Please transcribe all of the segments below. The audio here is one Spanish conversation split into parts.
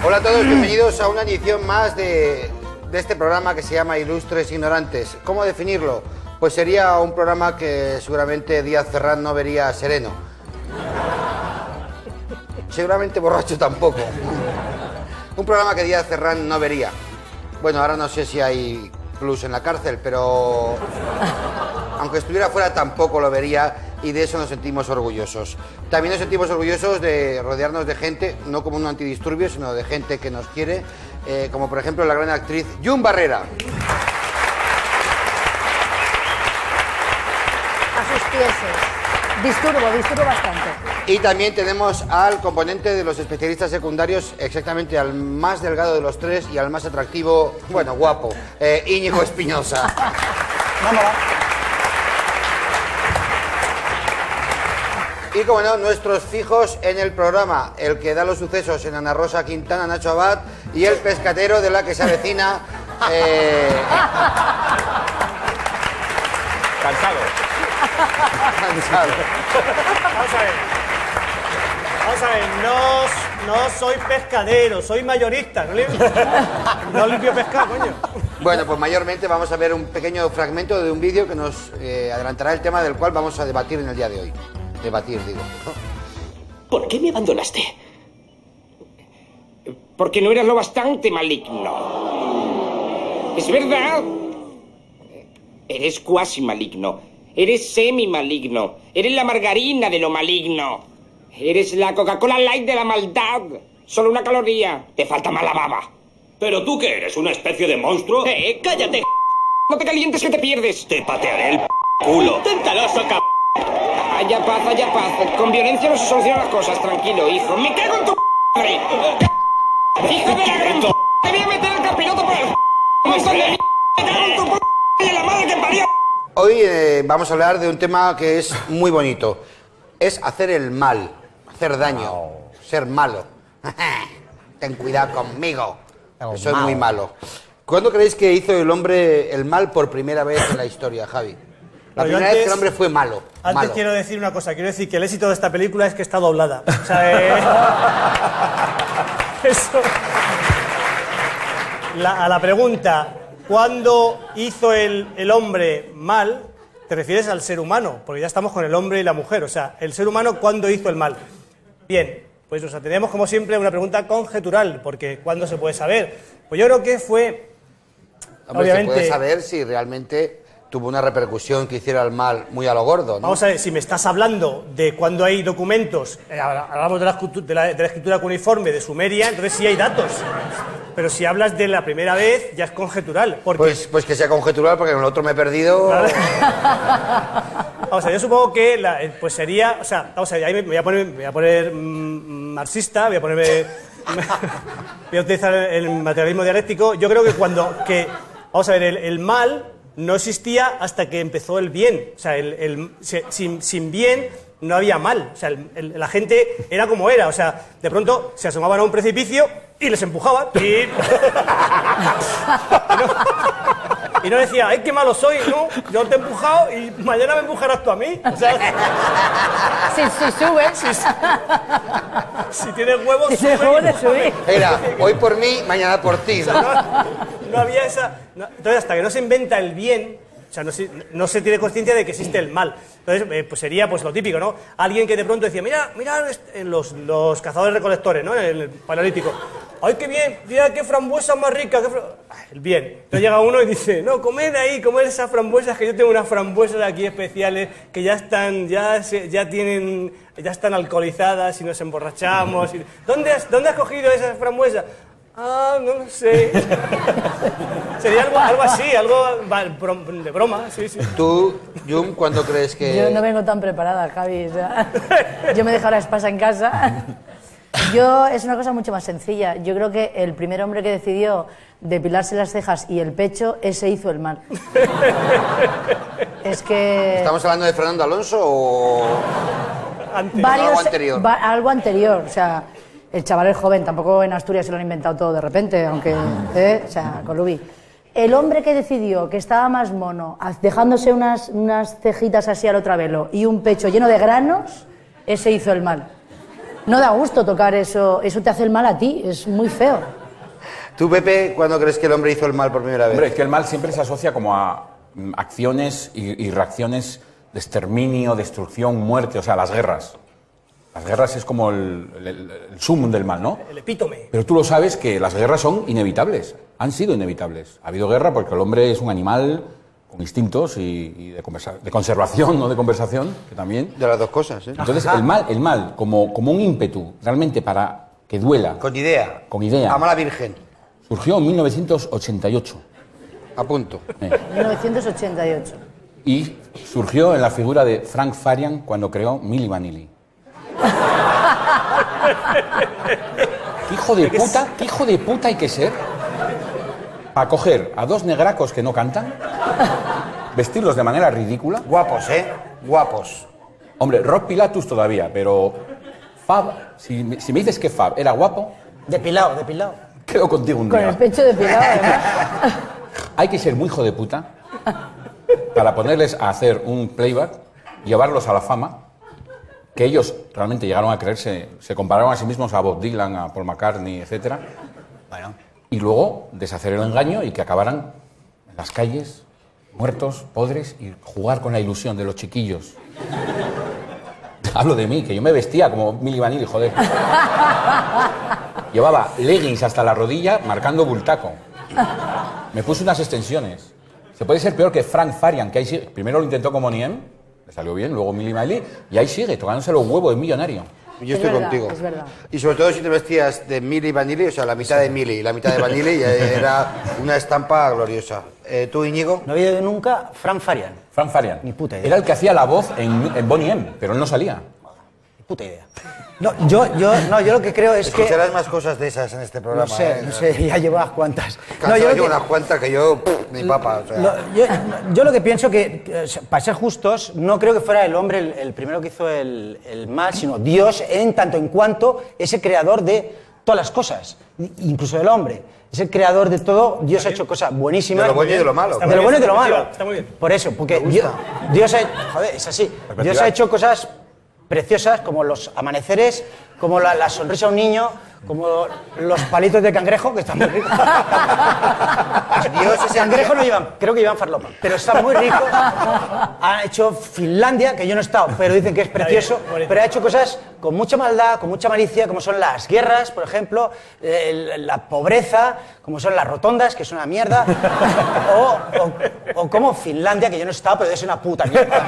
Hola a todos, bienvenidos a una edición más de este programa que se llama Ilustres Ignorantes. ¿Cómo definirlo? Pues sería un programa que seguramente Díaz Ferrán no vería sereno. Seguramente borracho tampoco. Un programa que Díaz Ferrán no vería. Bueno, ahora no sé si hay plus en la cárcel, pero aunque estuviera fuera tampoco lo vería y de eso nos sentimos orgullosos. También nos sentimos orgullosos de rodearnos de gente, no como un antidisturbio, sino de gente que nos quiere, como por ejemplo la gran actriz Llum Barrera. A sus pieses. Disturbo bastante. Y también tenemos al componente de los especialistas secundarios, exactamente al más delgado de los tres y al más atractivo, bueno, guapo, Íñigo Espinosa. Vamos. Y como no, nuestros fijos en el programa, el que da los sucesos en Ana Rosa Quintana, Nacho Abad, y el pescatero de la que se avecina... Cansado. Vamos a ver, no soy pescadero, soy mayorista, no limpio pescado, coño. Bueno, pues mayormente vamos a ver un pequeño fragmento de un vídeo que nos adelantará el tema del cual vamos a debatir en el día de hoy. Debatir, digo. ¿Por qué me abandonaste? Porque no eras lo bastante maligno. ¿Es verdad? Eres cuasi maligno. Eres semi maligno. Eres la margarina de lo maligno. Eres la Coca-Cola Light de la maldad. Solo una caloría. Te falta mala baba. ¿Pero tú qué eres? ¿Una especie de monstruo? ¡Cállate! No te calientes que te pierdes. Te patearé el culo. ¡Tentaloso, cabrón! Haya paz, haya paz. Con violencia no se solucionan las cosas, tranquilo, hijo. ¡Me cago en tu madre! ¡Hijo de la gran p***! ¡Te voy a meter el capiroto por el montón de m***! ¡Me cago en tu p*** y en la madre que parió! Hoy vamos a hablar de un tema que es muy bonito. Es hacer el mal, hacer daño, ser malo. Ten cuidado conmigo, que soy muy malo. ¿Cuándo creéis que hizo el hombre el mal por primera vez en la historia, Javi? La primera vez que el hombre fue malo. Antes malo. quiero decir una cosa, quiero decir que el éxito de esta película es que está doblada. O sea, eso. A la pregunta, ¿cuándo hizo el hombre mal? Te refieres al ser humano, porque ya estamos con el hombre y la mujer. O sea, el ser humano, ¿cuándo hizo el mal? Bien, pues nos atendemos como siempre a una pregunta conjetural, porque ¿cuándo se puede saber? Pues yo creo que fue... Hombre, obviamente, se puede saber si realmente tuvo una repercusión que hiciera el mal muy a lo gordo, ¿no? Vamos a ver, si me estás hablando de cuando hay documentos, hablamos de la escritura cuneiforme de Sumeria, entonces sí hay datos. Pero si hablas de la primera vez, ya es conjetural. Porque... Pues que sea conjetural, porque con el otro me he perdido... Claro. Vamos a ver, yo supongo que pues sería... O sea, vamos a ver, ahí me voy a poner marxista, voy a utilizar el materialismo dialéctico. Yo creo que vamos a ver, el mal no existía hasta que empezó el bien. O sea, sin bien no había mal. O sea, la gente era como era. O sea, de pronto se asomaban a un precipicio y les empujaban. Y no decía, ¡ay, qué malo soy! No, yo te he empujado y mañana me empujarás tú a mí. O sea, Si subes. si tienes huevos, Si sube. tienes huevos de subir. Era, hoy por mí, mañana por ti, ¿no? No había esa... Entonces, hasta que no se inventa el bien, o sea, no se tiene conciencia de que existe el mal. Entonces, pues sería pues lo típico, ¿no? Alguien que de pronto decía, mira en los cazadores-recolectores, ¿no? En el Paleolítico. ¡Ay, qué bien! Mira qué frambuesas más ricas. El bien. Entonces llega uno y dice, no, comed esas frambuesas, que yo tengo unas frambuesas aquí especiales que ya están, ya están alcoholizadas y nos emborrachamos. ¿Dónde has cogido esas frambuesas? Ah, no lo sé. Sería algo así, algo de broma, sí. Tú, Llum, ¿cuándo crees que...? Yo no vengo tan preparada, Javi. O sea, yo me he dejado la espasa en casa. Es una cosa mucho más sencilla. Yo creo que el primer hombre que decidió depilarse las cejas y el pecho, ese hizo el mal. Es que... ¿Estamos hablando de Fernando Alonso o...? Algo anterior. Algo anterior, o sea... El chaval es joven, tampoco en Asturias se lo han inventado todo de repente, aunque... o sea, Colubi. El hombre que decidió que estaba más mono, dejándose unas cejitas así al otro velo y un pecho lleno de granos, ese hizo el mal. No da gusto tocar eso, eso te hace el mal a ti, es muy feo. ¿Tú, Pepe, cuándo crees que el hombre hizo el mal por primera vez? Hombre, es que el mal siempre se asocia como a acciones y reacciones de exterminio, destrucción, muerte, o sea, las guerras. Las guerras es como el sumum del mal, ¿no? El epítome. Pero tú lo sabes que las guerras son inevitables, han sido inevitables. Ha habido guerra porque el hombre es un animal con instintos y de conservación, no de conversación, que también. De las dos cosas, ¿eh? Entonces, el mal como un ímpetu, realmente para que duela. Con idea. Con idea. Ama la Virgen. Surgió en 1988. A punto. 1988. Y surgió en la figura de Frank Farian cuando creó Milli Vanilli. ¿Qué hijo de puta hay que ser para coger a dos negracos que no cantan, vestirlos de manera ridícula? Guapos, ¿eh? Guapos. Hombre, Rob Pilatus todavía, pero Fab, si me dices que Fab era guapo, Depilado. quedo contigo un Con día. el pecho depilado, además. Hay que ser muy hijo de puta para ponerles a hacer un playback, llevarlos a la fama, que ellos realmente llegaron a creerse, se compararon a sí mismos a Bob Dylan, a Paul McCartney, etc. Bueno, Y luego deshacer el engaño y que acabaran en las calles, muertos, podres, y jugar con la ilusión de los chiquillos. Hablo de mí, que yo me vestía como Milli Vanilli, joder. Llevaba leggings hasta la rodilla, marcando bultaco. Me puse unas extensiones. Se puede ser peor que Frank Farian, que ahí sigue. Primero lo intentó como Niem, le salió bien, luego Milli Vanilli, y ahí sigue, tocándose los huevos de millonario. Yo Es estoy verdad, contigo. es verdad. Y sobre todo si te vestías de Milli Vanilli, o sea, la mitad de Milli y la mitad de Vanilli, ya era una estampa gloriosa. ¿Tú, Íñigo? no había oído nunca Frank Farian. Frank Farian. Ni puta idea. Era el que hacía la voz en Bonnie M, pero él no salía. Ni puta idea. No, yo lo que creo es que... Escucharás más cosas de esas en este programa. No sé, ya llevo unas cuantas. Cansado yo lo llevo que- unas cuantas que yo, ni papa, o sea. yo lo que pienso que, para ser justos, no creo que fuera el hombre el primero que hizo el mal, sino Dios, en tanto en cuanto es el creador de todas las cosas, incluso del hombre. Es el creador de todo, Dios ha hecho cosas buenísimas. De lo bueno y de lo malo. Está De muy lo bueno y de bien, lo malo. está muy bien. Por eso, porque Dios ha... Joder, es así. Dios ha hecho cosas preciosas como los amaneceres, como la sonrisa de un niño, como los palitos de cangrejo, que están muy ricos. Dios es el Cangrejo no llevan, creo que llevan farlopa, pero están muy ricos. Ha hecho Finlandia, que yo no he estado, pero dicen que es precioso, bonito. pero ha hecho cosas con mucha maldad, con mucha malicia, como son las guerras, por ejemplo, la pobreza, como son las rotondas, que es una mierda, o como Finlandia, que yo no he estado, pero es una puta mierda.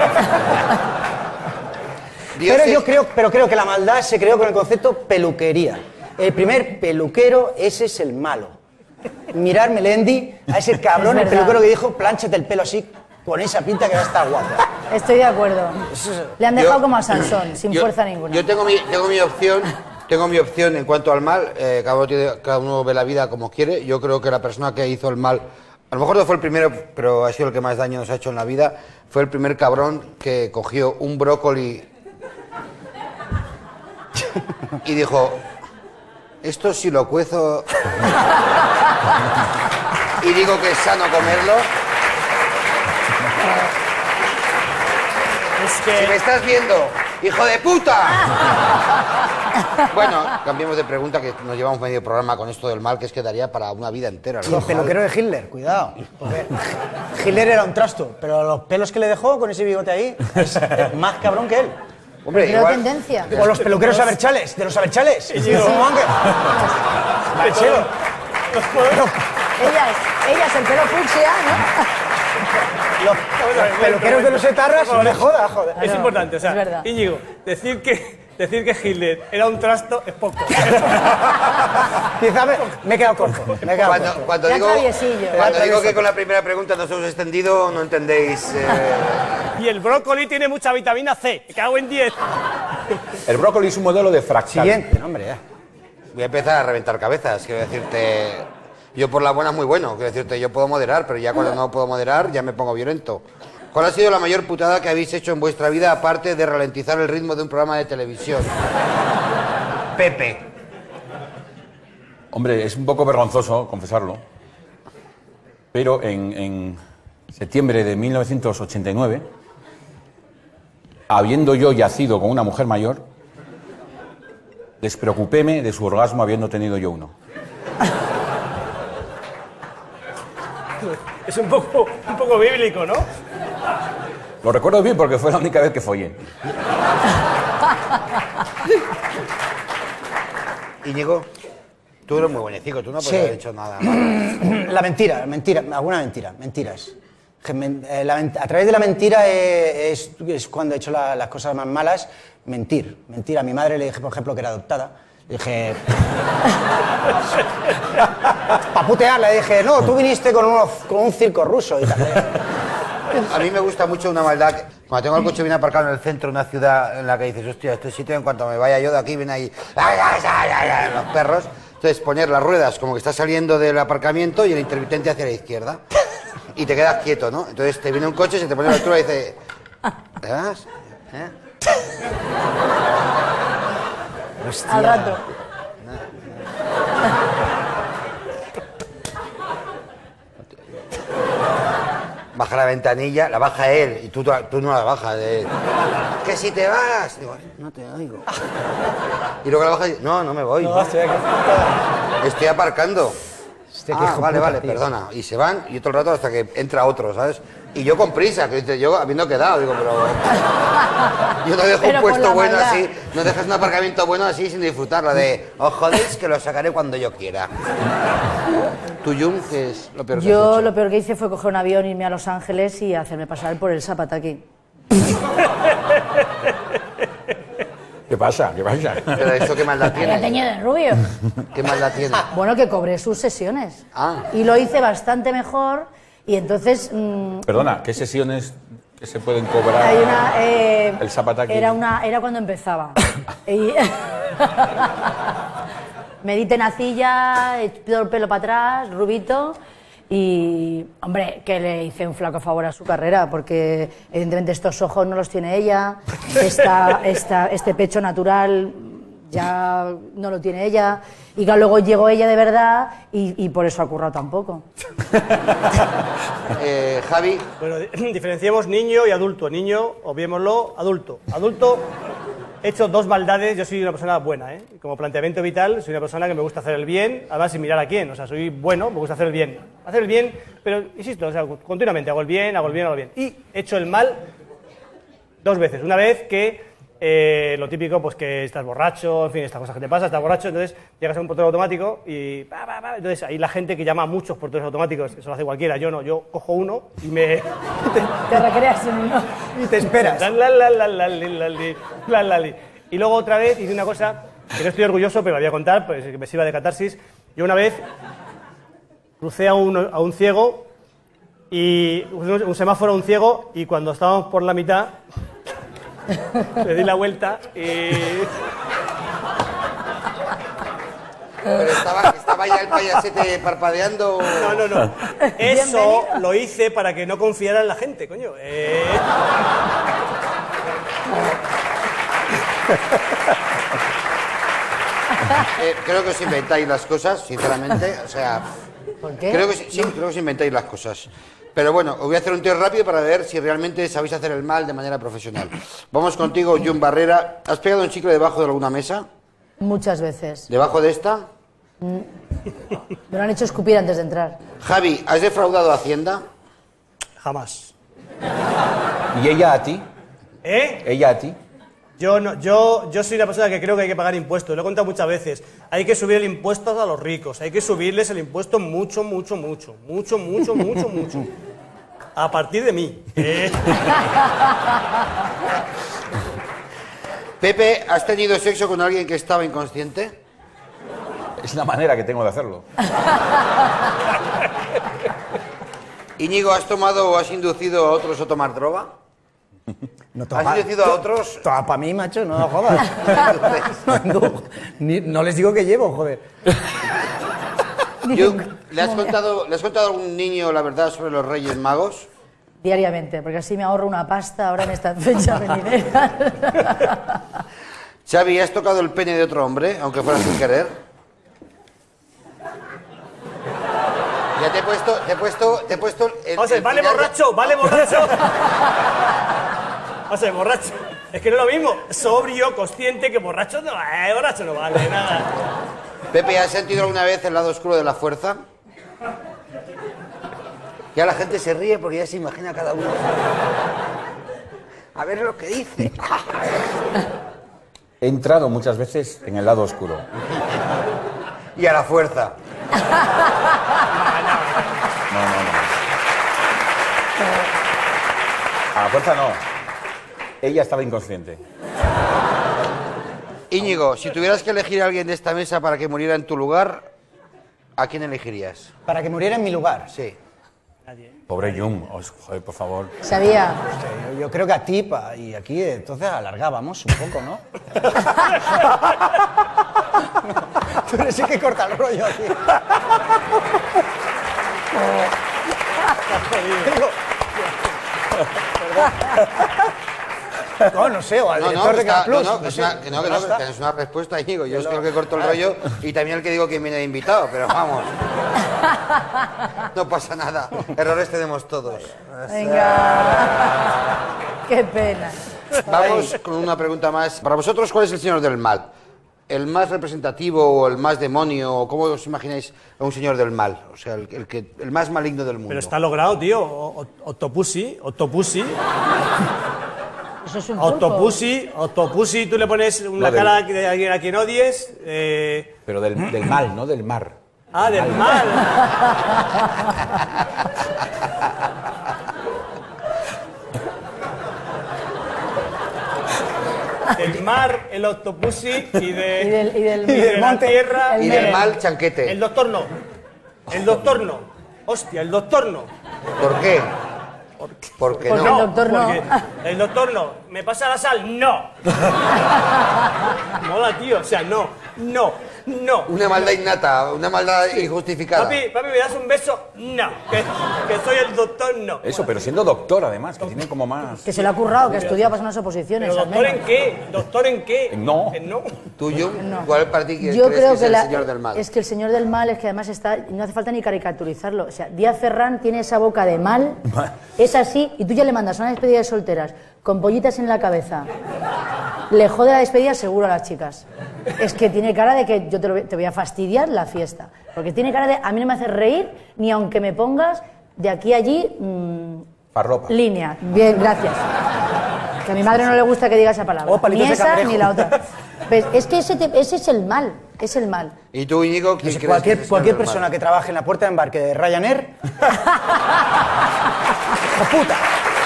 Dios Pero es- yo creo que la maldad se creó con el concepto peluquería. El primer peluquero, ese es el malo. Mirar Melendi, a ese cabrón, Es el verdad. peluquero que dijo, plánchate el pelo así, con esa pinta que va a estar guapa. Estoy de acuerdo. Le han dejado Yo- como a Sansón, sin yo- fuerza ninguna. Yo tengo mi opción en cuanto al mal. Cada uno ve la vida como quiere. Yo creo que la persona que hizo el mal, a lo mejor no fue el primero, pero ha sido el que más daño nos ha hecho en la vida, fue el primer cabrón que cogió un brócoli y dijo, esto si lo cuezo y digo que es sano comerlo. Es Si que... me estás viendo, hijo de puta. Bueno, cambiemos de pregunta, que nos llevamos medio programa con esto del mal, que es que daría para una vida entera. ¿no? Los peluqueros de Hitler, cuidado. Porque Hitler era un trasto, pero los pelos que le dejó con ese bigote ahí es más cabrón que él. Hombre, Creo igual, tendencia. O los peluqueros aberchales, de los aberchales. Íñigo. ¿Cómo van que- Manchero. Ellas, el pelo fucsia, ¿no? Los peluqueros de los etarras, no me jodas, joder. Es no, importante, o sea, es verdad. Íñigo, decir que Hitler era un trasto es poco. Quizá me he quedado corto. Me he quedado corto. cuando Ya digo, traviesillo. cuando digo que con la primera pregunta nos hemos extendido, no entendéis. Y el brócoli tiene mucha vitamina C. Me cago en 10. El brócoli es un modelo de fractal. Siguiente, no, hombre, ya. Voy a empezar a reventar cabezas. Quiero decirte, yo por la buena es muy bueno. Quiero decirte, yo puedo moderar, pero ya cuando no puedo moderar, ya me pongo violento. ¿Cuál ha sido la mayor putada que habéis hecho en vuestra vida, aparte de ralentizar el ritmo de un programa de televisión? Pepe. Hombre, es un poco vergonzoso confesarlo, pero en septiembre de 1989, habiendo yo yacido con una mujer mayor, despreocupéme de su orgasmo habiendo tenido yo uno. Es un poco bíblico, ¿no? Lo recuerdo bien porque fue la única vez que follé. Íñigo, tú eres muy buenecico, tú no Sí. podrías haber hecho nada malo. La mentira, alguna mentira, mentiras. A través de la mentira es cuando he hecho las cosas más malas. Mentir. A mi madre le dije, por ejemplo, que era adoptada. Le dije... Para putearla, le dije, no, tú viniste con un circo ruso y tal. A mí me gusta mucho una maldad. Cuando tengo el coche bien aparcado en el centro de una ciudad en la que dices, hostia, este sitio en cuanto me vaya yo de aquí, viene ahí los perros. Entonces poner las ruedas como que está saliendo del aparcamiento y el intermitente hacia la izquierda. Y te quedas quieto, ¿no? Entonces te viene un coche, se te pone a la altura y dice... ¿Te vas? ¿Eh? Hostia. Al rato. Baja la ventanilla, la baja él y tú no la bajas. Que si te vas. Digo, no te oigo. Y luego la baja y no me voy. No, Estoy aparcando. Hostia, qué hijo Vale, puta, vale, tío. perdona. Y se van y otro rato hasta que entra otro, ¿sabes? Y yo con prisa, que dice, yo habiendo quedado, digo, pero... Yo no dejo Pero un por puesto la bueno maldad. así, no dejas un aparcamiento bueno así sin disfrutarlo, de, os jodéis que lo sacaré cuando yo quiera. ¿Tú, Jung, qué es lo peor que has Yo hecho? lo peor que hice fue coger un avión, irme a Los Ángeles y hacerme pasar por el Zapataki. ¿Qué pasa? ¿Qué pasa? Pero eso qué maldad Había tiene. teñido de rubio. ¿Qué maldad tiene? Bueno, que cobré sus sesiones. Ah. Y lo hice bastante mejor y entonces... Perdona, ¿qué sesiones que se pueden cobrar? hay una... El Zapataki. Era cuando empezaba. Y- me di tenacilla, todo el pelo para atrás, rubito... Y, hombre, que le hice un flaco favor a su carrera, porque evidentemente estos ojos no los tiene ella, este pecho natural ya no lo tiene ella, y que luego llegó ella de verdad y por eso ha currado tan poco. Javi, Bueno, diferenciemos niño y adulto. Niño, obviémoslo, adulto. Adulto, he hecho dos maldades, yo soy una persona buena, ¿eh? Como planteamiento vital, soy una persona que me gusta hacer el bien, además sin mirar a quién, o sea, soy bueno, me gusta hacer el bien. Hacer el bien, pero, insisto, o sea, continuamente hago el bien, hago el bien, hago el bien. Y he hecho el mal dos veces. Una vez que, lo típico, pues que estás borracho, en fin, estas cosas que te pasan, estás borracho, entonces llegas a un portero automático y... Entonces hay la gente que llama a muchos porteros automáticos, eso lo hace cualquiera, yo no, yo cojo uno y me... Te recreas en uno. Y te esperas. Y luego otra vez hice una cosa que no estoy orgulloso, pero la voy a contar, pues que me sirva de catarsis. Yo una vez crucé a un ciego, y un semáforo a un ciego, y cuando estábamos por la mitad, le di la vuelta y... pero estaba ya el payasete parpadeando. No. Eso lo hice para que no confiara en la gente, coño. Creo que os inventáis las cosas, sinceramente. O sea, ¿Por qué? creo que os inventáis las cosas. Pero bueno, os voy a hacer un test rápido para ver si realmente sabéis hacer el mal de manera profesional. Vamos contigo, Jun Barrera. ¿Has pegado un chicle debajo de alguna mesa? Muchas veces. ¿Debajo de esta? Me lo han hecho escupir antes de entrar. Javi, ¿has defraudado a Hacienda? Jamás. ¿Y ella a ti? ¿Eh? ¿Ella a ti? Yo soy una persona que creo que hay que pagar impuestos, lo he contado muchas veces. Hay que subir el impuesto a los ricos, hay que subirles el impuesto mucho. A partir de mí. Pepe, ¿has tenido sexo con alguien que estaba inconsciente? Es la manera que tengo de hacerlo. Íñigo, ¿has tomado o has inducido a otros a tomar droga? No ¿Has inducido a otros? Para mí, macho, no jodas. No les digo que llevo, joder. ¿Le has contado a algún niño la verdad sobre los Reyes Magos? Diariamente, porque así me ahorro una pasta ahora en esta fecha venidera. Xavi, ¿has tocado el pene de otro hombre, aunque fuera sin querer? Ya te he puesto el Vamos a ver, vale final borracho. Vamos a ver, borracho. Es que no es lo mismo sobrio, consciente, que borracho no vale nada. Pepe, ¿has sentido alguna vez el lado oscuro de la fuerza? Ya la gente se ríe porque ya se imagina cada uno. A ver lo que dice. He entrado muchas veces en el lado oscuro. Y a la fuerza. No. A la fuerza no. Ella estaba inconsciente. Íñigo, si tuvieras que elegir a alguien de esta mesa para que muriera en tu lugar, ¿a quién elegirías? Para que muriera en mi lugar. Sí. Pobre Jung, joder, por favor. Sabía. Yo creo que a ti, y aquí entonces alargábamos un poco, ¿no? Tú eres el que corta el rollo aquí. No sé, o al director de Canal Plus. Que es una respuesta, Íñigo. Yo soy el que corto el rollo y también el que digo quién viene de invitado, pero vamos. No pasa nada. Errores tenemos todos. Venga. Qué pena. Vamos con una pregunta más. Para vosotros, ¿cuál es el señor del mal? ¿El más representativo o el más demonio? ¿O cómo os imagináis a un señor del mal? O sea, el más maligno del mundo. Pero está logrado, tío. Octopussy. Eso es un pulpo. Octopussy, tú le pones una cara de alguien a quien odies. Pero del mal, no del mar. Ah, del mal. Del mar, el Octopussy y de la tierra. Y del mal, Chanquete. El doctor no. Hostia, el doctor no. ¿Por qué? Porque Porque no. el doctor no. Porque el doctor no. ¿Me pasa la sal? No. Mola, tío. O sea, no. Una maldad innata, una maldad injustificada. Papi, ¿me das un beso? No. Que soy el doctor, no. Eso, pero siendo doctor además, que tiene como más... Que se le ha currado, que estudia para unas oposiciones. ¿Pero al doctor menos. en qué? ¿Doctor en qué? No. No. ¿Tú, Jung? No. ¿Cuál para ti Yo crees creo que es el señor del mal? Es que el señor del mal es que además está, no hace falta ni caricaturizarlo. O sea, Díaz Ferrán tiene esa boca de mal, es así, y tú ya le mandas a una despedida de solteras con pollitas en la cabeza. Le jode la despedida seguro a las chicas. Es que tiene cara de que yo te voy a fastidiar la fiesta. Porque tiene cara de, a mí no me hace reír, ni aunque me pongas de aquí a allí... Farropa. Línea. Bien, gracias. Que a mi madre no le gusta que diga esa palabra. O palitos Ni de esa cangrejo. ni la otra. Pues es que ese es el mal. Es el mal. ¿Y tú, Íñigo, quién No sé, crees que es el cualquier señor del persona mal? que trabaje en la puerta de embarque de Ryanair. ¡Hijo puta!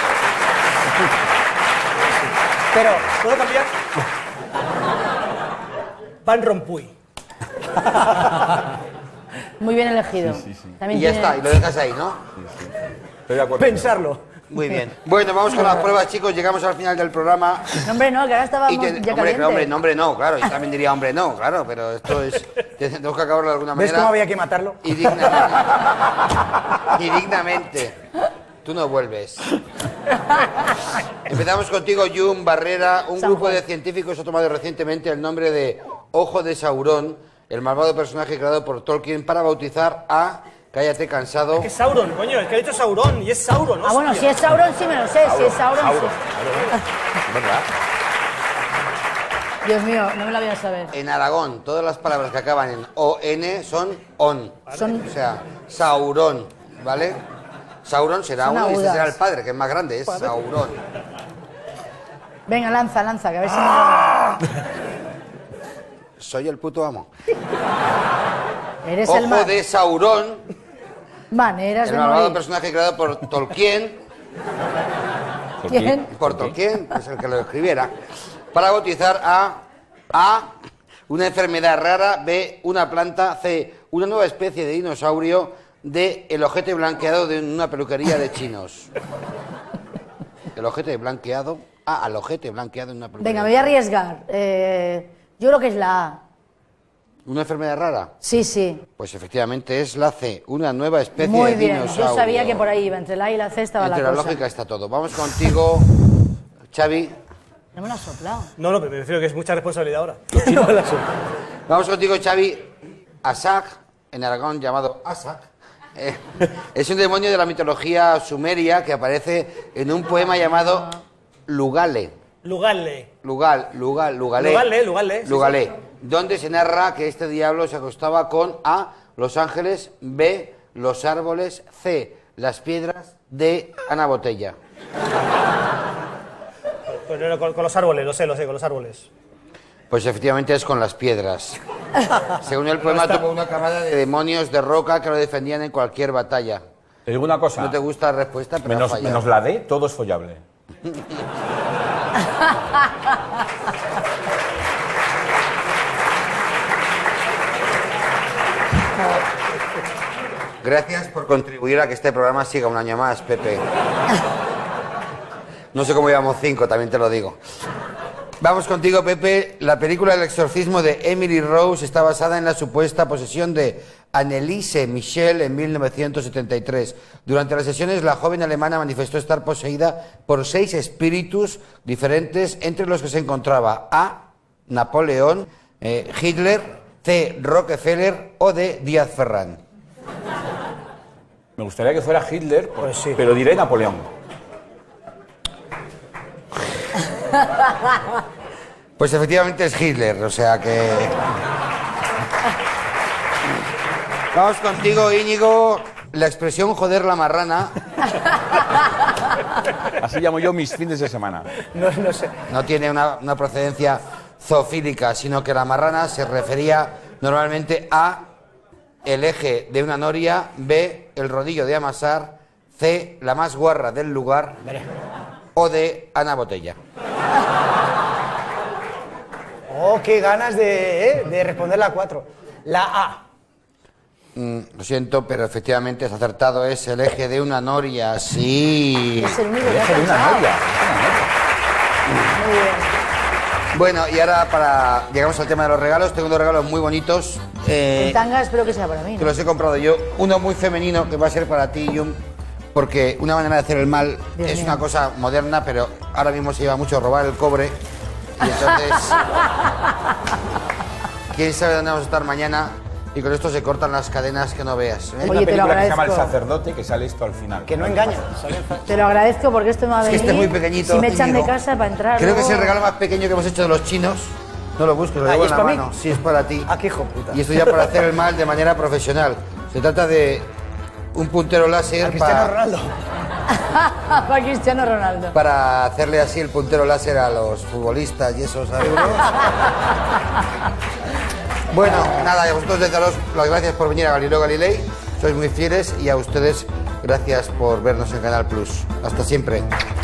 Pero, ¿Puedo cambiar? Van Rompuy. Muy bien elegido. También Y ya tiene- está, y lo dejas ahí, ¿no? Estoy de acuerdo. pensarlo. Muy bien. Bueno, vamos con las pruebas, chicos. Llegamos al final del programa. No, hombre, no, que ahora estábamos ya hombre, caliente. hombre, no, claro. Yo también diría hombre, no, claro, pero esto es... Tenemos que acabarlo de alguna ¿Ves manera. cómo había que matarlo? Y dignamente. Y dignamente. Tú no vuelves. Empezamos contigo, Jung Barrera. Un San grupo Juan. de científicos ha tomado recientemente el nombre de Ojo de Saurón, el malvado personaje creado por Tolkien, para bautizar a... Cállate, cansado. Es Sauron, coño. El que ha dicho Sauron. Y es Sauron, Ah, bueno, si hostia. es Sauron sí me lo sé. Si es Sauron sí. ¿Verdad? Dios mío, no me lo voy a saber. En Aragón, todas las palabras que acaban en ON son ON. Son- O sea, Saurón, ¿vale? Sauron será Son uno y este agudas. será el padre, que es más grande, es Saurón. Venga, lanza, que a ver si me... Soy el puto amo. Eres el Ojo mal. de Saurón, Maneras el de malvado morir. personaje creado por Tolkien, ¿Quién? por Tolkien, que es el que lo escribiera, para bautizar A, una enfermedad rara, B, una planta, C, una nueva especie de dinosaurio, D, el ojete blanqueado de una peluquería de chinos. El ojete blanqueado, al ojete blanqueado en una peluquería. Venga, me voy a arriesgar. Yo creo que es la A. ¿Una enfermedad rara? Sí, sí. Pues efectivamente es la C, una nueva especie Muy de bien. dinosaurio. Yo sabía que por ahí iba. Entre la A y la C estaba Entre la la cosa. lógica está todo. Vamos contigo, Xavi. No me lo has soplado. No, pero me refiero que es mucha responsabilidad ahora. Vamos contigo, Xavi. Asak, en Aragón llamado Asak, es un demonio de la mitología sumeria que aparece en un poema llamado Lugale. Lugalé. Lugalé. Sí, Lugalé. Donde se narra que este diablo se acostaba con A, los ángeles, B, los árboles, C, las piedras, D, Ana Botella. Pues con los árboles, lo sé, con los árboles. Pues efectivamente es con las piedras. Según el poema, tuvo una camada de demonios de roca que lo defendían en cualquier batalla. Te digo una cosa. No te gusta la respuesta, pero has fallado. Menos la D, todo es follable. Gracias por contribuir a que este programa siga un año más, Pepe. No sé cómo llevamos 5, también te lo digo. Vamos contigo, Pepe. La película El exorcismo de Emily Rose está basada en la supuesta posesión de Anneliese Michel en 1973. Durante las sesiones, la joven alemana manifestó estar poseída por 6 espíritus diferentes, entre los que se encontraba A, Napoleón, Hitler, C, Rockefeller o D, Díaz Ferrán. Me gustaría que fuera Hitler, Pues sí. pero diré Napoleón. Pues efectivamente es Hitler, o sea que... Vamos contigo, Íñigo. La expresión joder la marrana Así llamo yo mis fines de semana. No sé. no tiene una procedencia zoofílica, sino que la marrana se refería normalmente a el eje de una noria, B, el rodillo de amasar, C, la más guarra del lugar, o D, Ana Botella. Oh, qué ganas de responder la 4. La A. Lo siento, pero efectivamente es acertado, es el eje de una noria, sí. Es el único que ha Eje de una pensado. novia. Muy bien. Bueno, y ahora llegamos al tema de los regalos. Tengo 2 regalos muy bonitos. El tanga espero que sea para mí, Que ¿no? los he comprado yo. Uno muy femenino que va a ser para ti, Jun, porque una manera de hacer el mal Dios es mío. una cosa moderna, pero ahora mismo se lleva mucho robar el cobre. Y entonces, quién sabe dónde vamos a estar mañana. Y con esto se cortan las cadenas que no veas. Hay Oye, una te lo película que se llama El agradezco. sacerdote que sale esto al final. Que no engaña. Te lo agradezco porque esto me va a Es que venir. este es muy pequeñito. Si me echan de Íñigo. casa para entrar. Creo que es el luego- regalo más pequeño que hemos hecho de los chinos. No lo busques, lo Ah, llevo ¿y en es la para mí? mano. Sí, es para ti. Ah, qué hijo puta. Y esto ya para hacer el mal de manera profesional. Se trata de un puntero láser Al Cristiano Ronaldo. para Cristiano Ronaldo. para hacerle así el puntero láser a los futbolistas y esos alumnos. Bueno, nada, y a vosotros les daros las gracias por venir a Galileo Galilei. Sois muy fieles y a ustedes gracias por vernos en Canal Plus. Hasta siempre.